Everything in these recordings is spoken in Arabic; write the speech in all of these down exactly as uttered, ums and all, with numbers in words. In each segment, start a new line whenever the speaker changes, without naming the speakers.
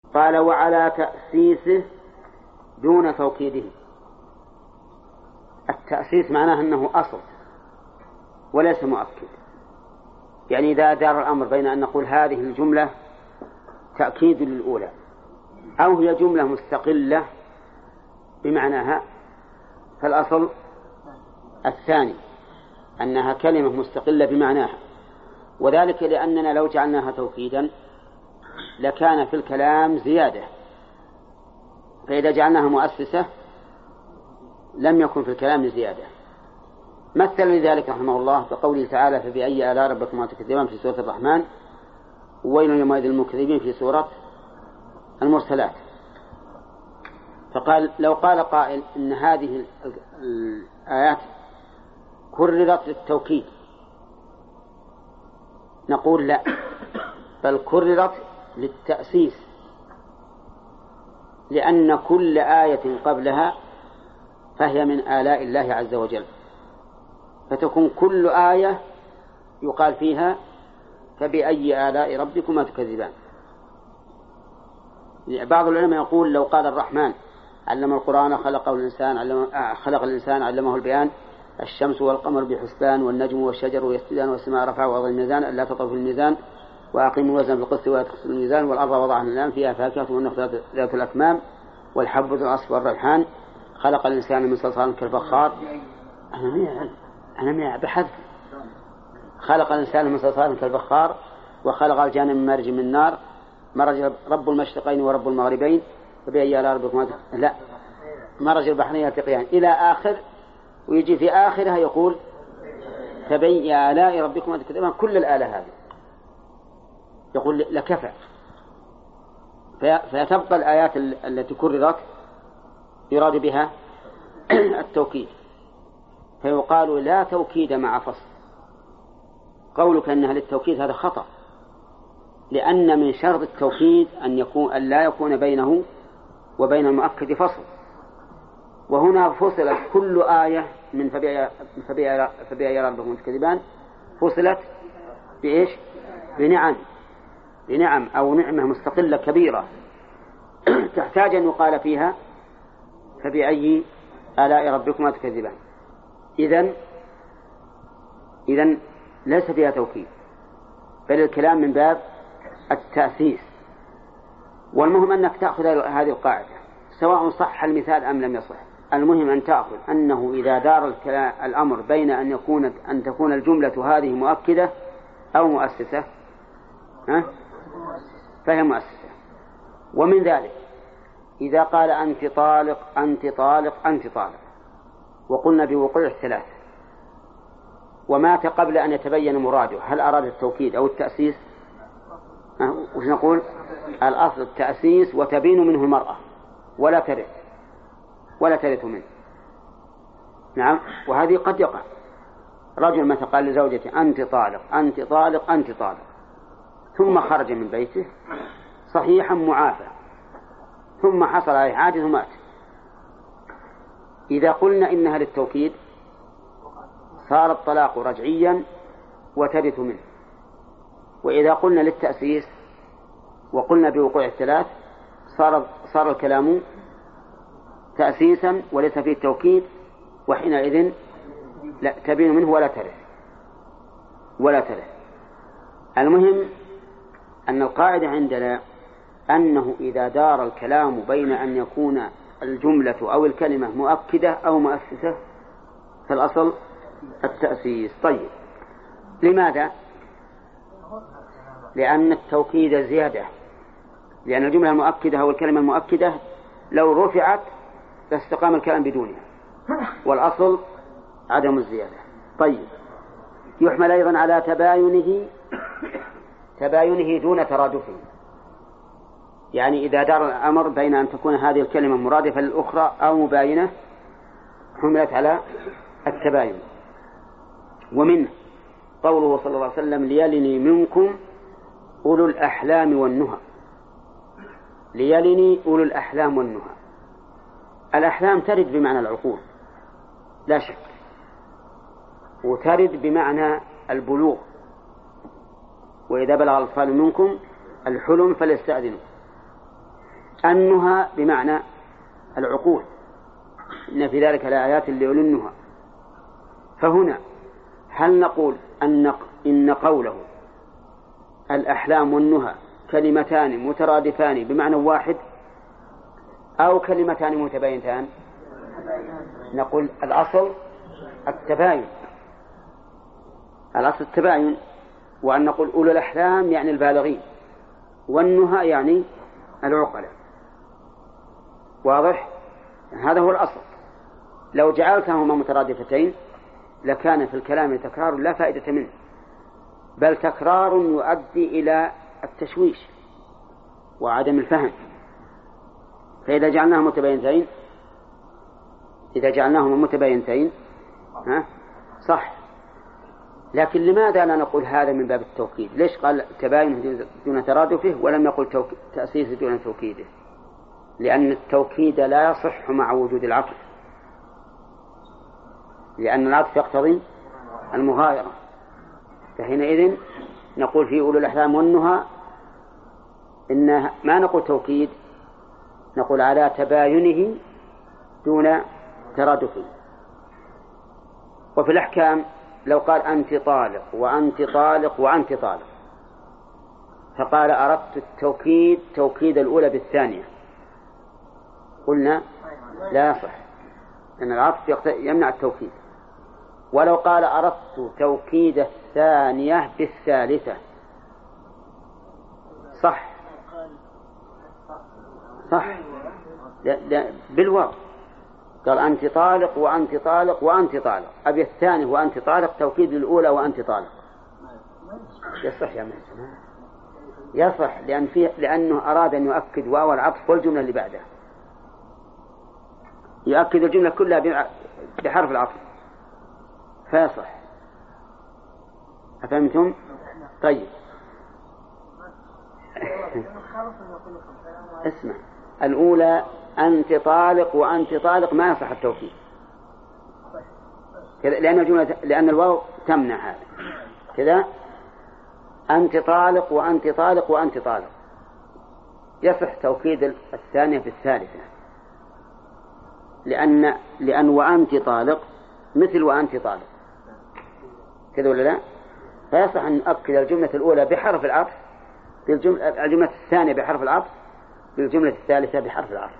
قال وعلى تأسيسه دون توكيده. التأسيس معناه أنه أصل وليس مؤكد. يعني إذا دار الأمر بين أن نقول هذه الجملة تأكيد للأولى أو هي جملة مستقلة بمعناها، فالأصل الثاني أنها كلمة مستقلة بمعناها، وذلك لأننا لو جعلناها توكيدا لكان في الكلام زيادة، فإذا جعلناها مؤسسة لم يكن في الكلام زيادة. مثل لذلك رحمه الله بقوله تعالى فبأي آلاء ربكما تكذبان في سورة الرحمن، وويل يومئذ للمكذبين في سورة المرسلات. فقال لو قال قائل إن هذه الآيات كررت للتوكيد نقول لا، بل كررت للتأسيس، لأن كل آية قبلها فهي من آلاء الله عز وجل، فتكون كل آية يقال فيها فبأي آلاء ربكما تكذبان. بعض العلماء يقول لو قال الرحمن علم القرآن خلقه الإنسان علم خلق الإنسان علمه البيان الشمس والقمر بحسبان والنجم والشجر يسجدان والسماء رفعها ووضع الميزان ألا تطغوا في الميزان وأقيموا الوزن بالقسط ولا تخسروا الميزان والأرض وضعها للأنام فيها فاكهة والنخل ذات الأكمام والحب الأصفر والريحان خلق الإنسان من صلصال كالفخار. أنا مية أنا مية بحث خلق الإنسان من صلصال كالفخار وخلق الجان من مارج من نار مرج رب المشرقين ورب المغربين فبأي آلاء ربكما تكذبان. لا، مرج البحرين يلتقيان إلى آخر، ويجي في آخرها يقول فبأي آلاء ربكما تكذبان. كل الآلاء هذه يقول لكفى، فتبقى الآيات التي كررت يراد بها التوكيد، فيقال لا توكيد مع فصل. قولك أنها للتوكيد هذا خطأ، لأن من شرط التوكيد أن يكون أن لا يكون بينه وبين المؤكد فصل، وهنا فصلت كل آية من فبأي آلاء ربكما تكذبان فصلت بإيش؟ بنعم بنعم أو نعمة مستقلة كبيرة تحتاج أن يقال فيها فبأي آلاء ربكما تكذبان. إذن إذن ليس فيها توكيد، بل الكلام من باب التأسيس. والمهم أنك تأخذ هذه القاعدة سواء صح المثال أم لم يصح، المهم أن تأخذ أنه إذا دار الأمر بين أن يكون أن تكون الجملة هذه مؤكدة أو مؤسسة ها؟ فهي مؤسسة. ومن ذلك إذا قال أنت طالق أنت طالق أنت طالق وقلنا بوقوع الثلاث ومات قبل أن يتبين مراده، هل أراد التوكيد أو التأسيس؟ وش نقول؟ الأصل التأسيس وتبين منه المرأة ولا ترث ولا ترث منه. نعم، وهذه قد يقع رجل مثلا قال لزوجته أنت طالق أنت طالق أنت طالق ثم خرج من بيته صحيحا معافى ثم حصل عليه حادث ومات. إذا قلنا إنها للتوكيد صار الطلاق رجعيا وترث منه، وإذا قلنا للتأسيس وقلنا بوقوع الثلاث صار صار الكلام تأسيسا وليس فيه التوكيد، وحينئذ لا تبين منه ولا ترث ولا ترث. المهم أن القاعدة عندنا أنه إذا دار الكلام بين أن يكون الجملة أو الكلمة مؤكدة أو مؤسسة فالأصل التأسيس. طيب، لماذا؟ لأن التوكيد زيادة، لأن الجملة المؤكدة أو الكلمة المؤكدة لو رفعت لاستقام الكلام بدونها، والأصل عدم الزيادة. طيب، يحمل أيضا على تباينه تباينه دون ترادفه، يعني إذا دار الأمر بين أن تكون هذه الكلمة مرادفة للأخرى أو مباينة حملت على التباين. ومنه قوله صلى الله عليه وسلم ليلني منكم أولو الأحلام والنهى. ليلني أولو الأحلام والنهى، الأحلام ترد بمعنى العقول لا شك، وترد بمعنى البلوغ، وإذا بلغ الأطفال منكم الحلم فليستأذنوا. النهى بمعنى العقول، إن في ذلك لآيات لأولي النهى. فهنا هل نقول أن إن قوله الأحلام والنهى كلمتان مترادفان بمعنى واحد أو كلمتان متباينتان؟ نقول الأصل التباين، الأصل التباين، وأن نقول أولو الأحلام يعني البالغين، والنهى يعني العقلاء. واضح؟ هذا هو الأصل. لو جعلتهما مترادفتين لكان في الكلام تكرار لا فائدة منه، بل تكرار يؤدي إلى التشويش وعدم الفهم. فإذا جعلناهما متباينتين إذا جعلناهما متباينتين ها صح. لكن لماذا لا نقول هذا من باب التوكيد؟ ليش قال تباين دون ترادفه ولم يقل تأسيس دون توكيده؟ لأن التوكيد لا يصح مع وجود العطف، لأن العطف يقتضي المغايرة. فحينئذ نقول في أولو الأحلام والنهى إن ما نقول توكيد، نقول على تباينه دون ترادفه. وفي الأحكام لو قال أنت طالق وأنت طالق وأنت طالق، فقال أردت التوكيد توكيد الأولى بالثانية، قلنا لا يصح لأن العطف يمنع التوكيد. ولو قال أردت توكيد الثانية بالثالثة صح صح لا لا بالواو، قال أنت طالق وأنت طالق وأنت طالق، أبي الثاني وأنت طالق توكيد الأولى وأنت طالق. يصح يا مهندس، يصح لأن فيه لأنه أراد أن يؤكد واو العطف والجملة اللي بعدها، يؤكد الجملة كلها بحرف العطف فيصح. أفهمتم؟ طيب اسمع، الأولى أنت طالق وأنت طالق ما يصح التوكيد لأن الجملة لأن الواو تمنع هذا. كذا أنت طالق وأنت طالق وأنت طالق يصح توكيد الثانية بالثالثة، لأن لأن وأنت طالق مثل وأنت طالق، كذا ولا لا؟ فيصح أن نؤكد الجملة الأولى بحرف العطف بالجملة الجملة الثانية بحرف العطف بالجملة الثالثة بحرف العطف،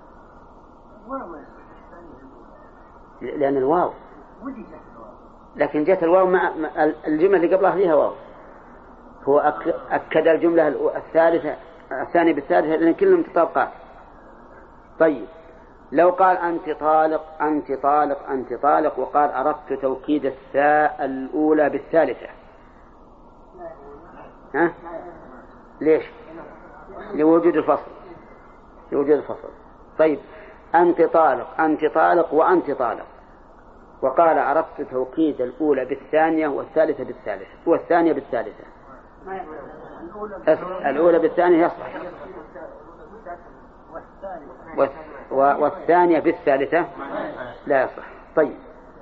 لأن الواو لكن جاءت الواو مع الجملة اللي قبلها فيها واو، هو أكد الجملة الثالثة الثانية بالثالثة لأن كلهم متطابقات. طيب لو قال أنت طالق أنت طالق أنت طالق وقال أردت توكيد الثاء الأولى بالثالثة، ها؟ ليش؟ لوجود الفصل لوجود الفصل. طيب أنت طالق أنت طالق وأنت طالق وقال أردت توكيد الأولى بالثانية والثالثة بالثالثة والثانية بالثالثة، الأولى بالثانية يصح والثانية بالثالثة لا يصح. طيب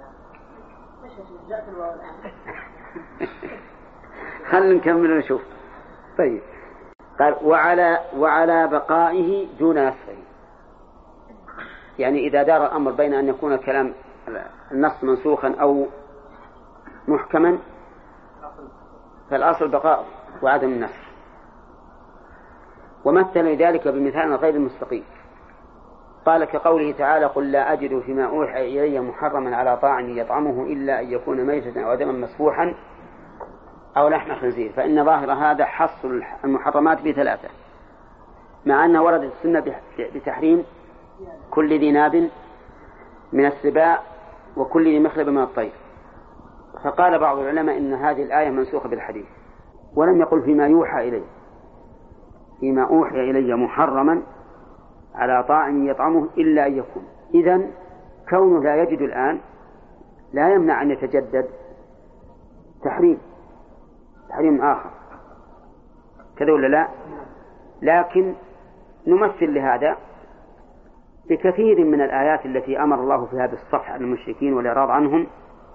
خلنا نكمل ونشوف. طيب قال وعلى وعلى بقائه دون نسخه، يعني إذا دار الأمر بين أن يكون الكلام النص منسوخا أو محكما فالأصل بقاء وعدم النسخ. ومثل ذلك بمثال غير مستقيم، قال كقوله تعالى قل لا أجد فيما أوحي إلي محرما على طاعم يطعمه إلا أن يكون ميتة أو دما مسفوحا أو لحم خنزير، فإن ظاهر هذا حصر المحرمات بثلاثة، مع أنها وردت السنة بتحريم كل ذي ناب من السباع وكل ذي مخلب من الطير. فقال بعض العلماء إن هذه الآية منسوخة بالحديث، ولم يقل فيما يوحى إليه فيما أوحي إلي محرما على طاعم يطعمه إلا أن يكون. إذن كونه لا يجد الآن لا يمنع أن يتجدد تحريم تحريم آخر، كذا ولا لا؟ لكن نمثل لهذا بكثير من الآيات التي أمر الله فيها بالصفح عن المشركين والإعراض عنهم،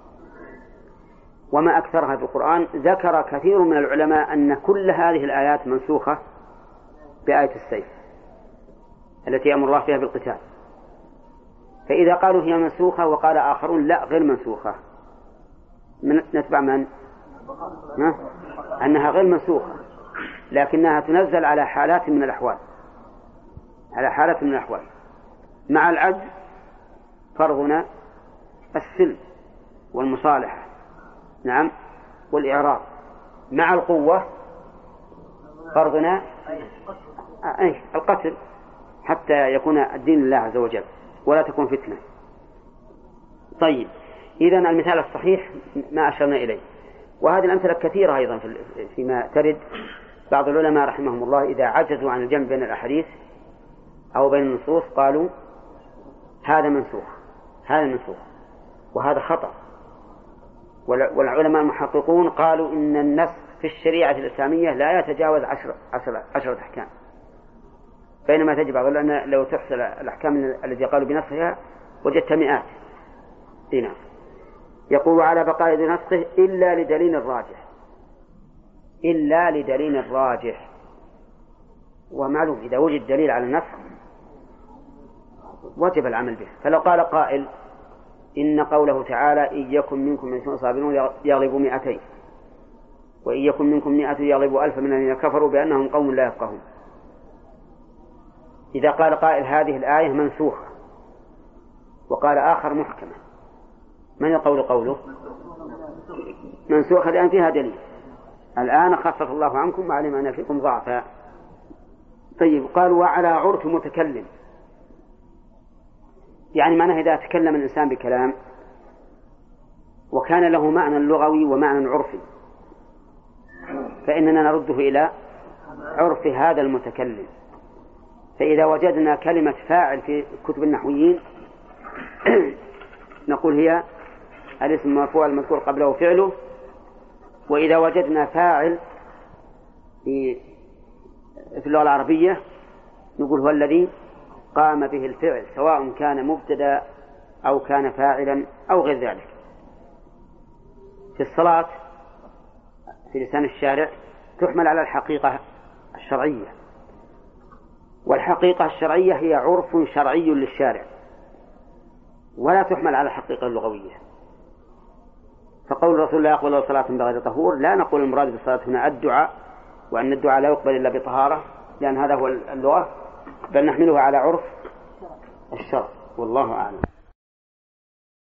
وما أكثرها في القرآن. ذكر كثير من العلماء أن كل هذه الآيات منسوخة بآية السيف، التي أمر الله فيها بالقتال. فإذا قالوا هي منسوخة وقال آخرون لا غير منسوخة، من نتبع من؟ ها؟ أنها غير منسوخة لكنها تنزل على حالات من الأحوال، على حالات من الأحوال. مع العجز فرضنا السلم والمصالحة، نعم، والإعراض. مع القوة فرضنا القتل حتى يكون الدين لله عز وجل ولا تكون فتنة. طيب، إذن المثال الصحيح ما أشرنا إليه، وهذه الأمثلة كثيرة أيضا فيما ترد. بعض العلماء رحمهم الله إذا عجزوا عن الجمع بين الأحاديث أو بين النصوص قالوا هذا منسوخ، هذا منسوخ، وهذا خطأ. والعلماء المحققون قالوا إن النسخ في الشريعة الإسلامية لا يتجاوز عشر عشر عشرة أحكام، بينما تجب أن لو تحصل الأحكام التي قالوا بنسخها وجدت مئات. هنا يقول على بقاء نسخه إلا لدليل الراجح، إلا لدليل الراجح. ومعلوم إذا وجد دليل على النسخ وجب العمل به. فلو قال قائل إن قوله تعالى إن يكن منكم عشرون صابرون يغلبوا مئتين، وإن يكن منكم مئة يغلبوا ألف من الذين كفروا بأنهم قوم لا يفقهون، إذا قال قائل هذه الآية منسوخة وقال آخر محكمة، من يقول قوله منسوخة لأن فيها دليل؟ الآن خفف الله عنكم وعلم أن فيكم ضعفا. طيب، قالوا وعلى عرف متكلم، يعني معناه إذا تكلم الإنسان بكلام وكان له معنى لغوي ومعنى عرفي فإننا نرده إلى عرف هذا المتكلم. فإذا وجدنا كلمة فاعل في كتب النحويين نقول هي الاسم المرفوع المذكور قبله فعله، وإذا وجدنا فاعل في في اللغة العربية نقول هو الذي قام به الفعل، سواء كان مبتدأ أو كان فاعلا أو غير ذلك. في الصلاة في لسان الشارع تحمل على الحقيقة الشرعية، والحقيقة الشرعية هي عرف شرعي للشارع ولا تحمل على الحقيقة اللغوية. فقول الرسول لا يقبل صلاة بغير طهور لا نقول المراد بالصلاة هنا الدعاء، وأن الدعاء لا يقبل إلا بطهارة لأن هذا هو اللغة، بل نحمله على عرف الشرع، والله أعلم.